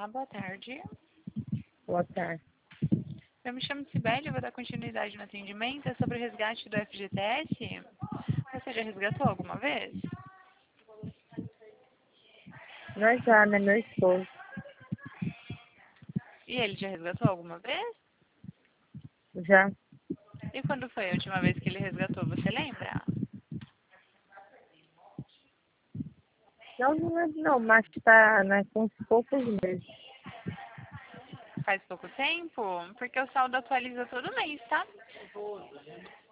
Olá, boa tarde. Boa tarde. Eu me chamo Sibeli, eu vou dar continuidade no atendimento. É sobre o resgate do FGTS. Você já resgatou alguma vez? Nós já, né? Meu esposo. E ele já resgatou alguma vez? Já. E quando foi a última vez que ele resgatou, você lembra? Não lembro não, mas tá, né, com uns poucos meses. Faz pouco tempo? Porque o saldo atualiza todo mês, tá?